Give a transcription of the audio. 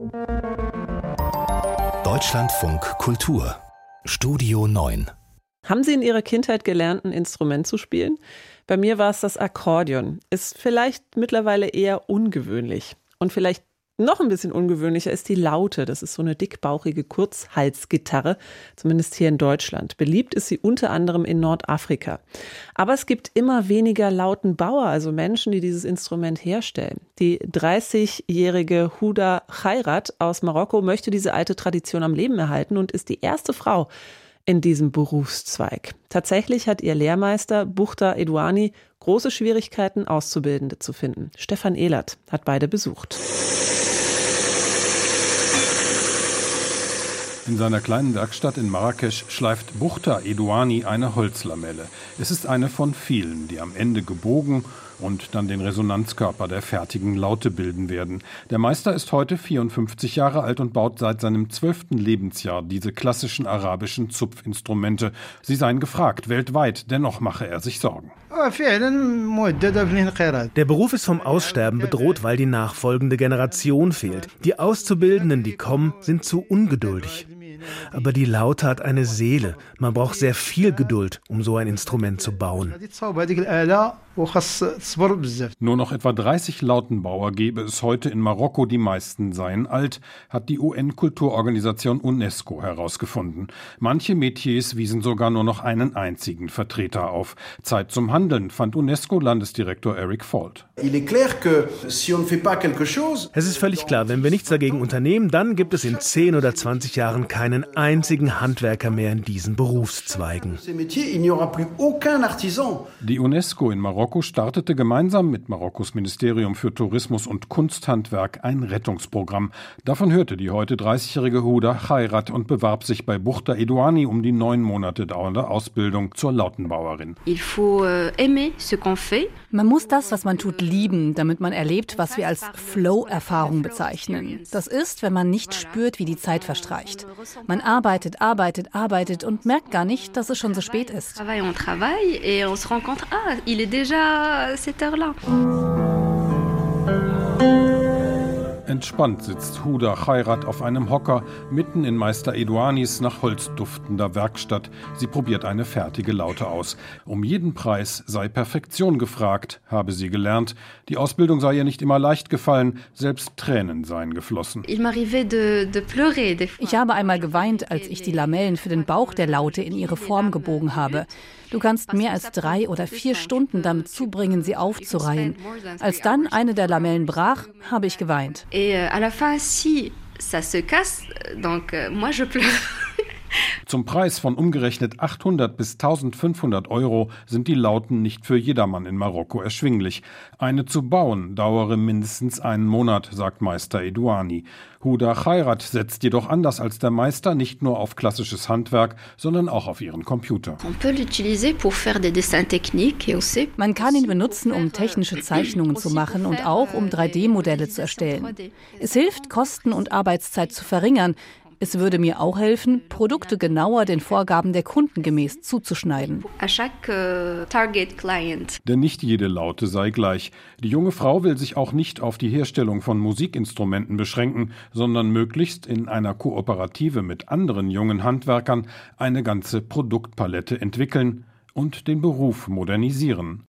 Deutschlandfunk Kultur Studio 9. Haben Sie in Ihrer Kindheit gelernt, ein Instrument zu spielen? Bei mir war es das Akkordeon. Ist vielleicht mittlerweile eher ungewöhnlich. Und vielleicht noch ein bisschen ungewöhnlicher ist die Laute. Das ist so eine dickbauchige Kurzhalsgitarre, zumindest hier in Deutschland. Beliebt ist sie unter anderem in Nordafrika. Aber es gibt immer weniger Lautenbauer, also Menschen, die dieses Instrument herstellen. Die 30-jährige Houda Khairat aus Marokko möchte diese alte Tradition am Leben erhalten und ist die erste Frau in diesem Berufszweig. Tatsächlich hat ihr Lehrmeister Buchta Edouani große Schwierigkeiten, Auszubildende zu finden. Stefan Ehlert hat beide besucht. In seiner kleinen Werkstatt in Marrakesch schleift Buchta Edouani eine Holzlamelle. Es ist eine von vielen, die am Ende gebogen und dann den Resonanzkörper der fertigen Laute bilden werden. Der Meister ist heute 54 Jahre alt und baut seit seinem 12. Lebensjahr diese klassischen arabischen Zupfinstrumente. Sie seien gefragt weltweit, dennoch mache er sich Sorgen. Der Beruf ist vom Aussterben bedroht, weil die nachfolgende Generation fehlt. Die Auszubildenden, die kommen, sind zu ungeduldig. Aber die Laute hat eine Seele. Man braucht sehr viel Geduld, um so ein Instrument zu bauen. Nur noch etwa 30 Lautenbauer gäbe es heute in Marokko, die meisten seien alt, hat die UN-Kulturorganisation UNESCO herausgefunden. Manche Metiers wiesen sogar nur noch einen einzigen Vertreter auf. Zeit zum Handeln, fand UNESCO-Landesdirektor Eric Ford. Es ist völlig klar, wenn wir nichts dagegen unternehmen, dann gibt es in 10 oder 20 Jahren keinen einzigen Handwerker mehr in diesen Berufszweigen. Die UNESCO in Marokko startete gemeinsam mit Marokkos Ministerium für Tourismus und Kunsthandwerk ein Rettungsprogramm. Davon hörte die heute 30-jährige Houda Khairat und bewarb sich bei Buchta Edouani um die 9 Monate dauernde Ausbildung zur Lautenbauerin. Man muss das, was man tut, lieben, damit man erlebt, was wir als Flow-Erfahrung bezeichnen. Das ist, wenn man nicht spürt, wie die Zeit verstreicht. Man arbeitet und merkt gar nicht, dass es schon so spät ist. Entspannt sitzt Houda Khairat auf einem Hocker mitten in Meister Edouanis nach Holz duftender Werkstatt. Sie probiert eine fertige Laute aus. Um jeden Preis sei Perfektion gefragt, habe sie gelernt. Die Ausbildung sei ihr nicht immer leicht gefallen, selbst Tränen seien geflossen. Ich habe einmal geweint, als ich die Lamellen für den Bauch der Laute in ihre Form gebogen habe. Du kannst mehr als 3 oder 4 Stunden damit zubringen, sie aufzureihen. Als dann eine der Lamellen brach, habe ich geweint. Zum Preis von umgerechnet 800 bis 1500 € sind die Lauten nicht für jedermann in Marokko erschwinglich. Eine zu bauen dauere mindestens einen Monat, sagt Meister Edouani. Houda Khairat setzt jedoch anders als der Meister nicht nur auf klassisches Handwerk, sondern auch auf ihren Computer. Man kann ihn benutzen, um technische Zeichnungen zu machen und auch um 3D-Modelle zu erstellen. Es hilft, Kosten und Arbeitszeit zu verringern. Es würde mir auch helfen, Produkte genauer den Vorgaben der Kunden gemäß zuzuschneiden. Denn nicht jede Laute sei gleich. Die junge Frau will sich auch nicht auf die Herstellung von Musikinstrumenten beschränken, sondern möglichst in einer Kooperative mit anderen jungen Handwerkern eine ganze Produktpalette entwickeln und den Beruf modernisieren.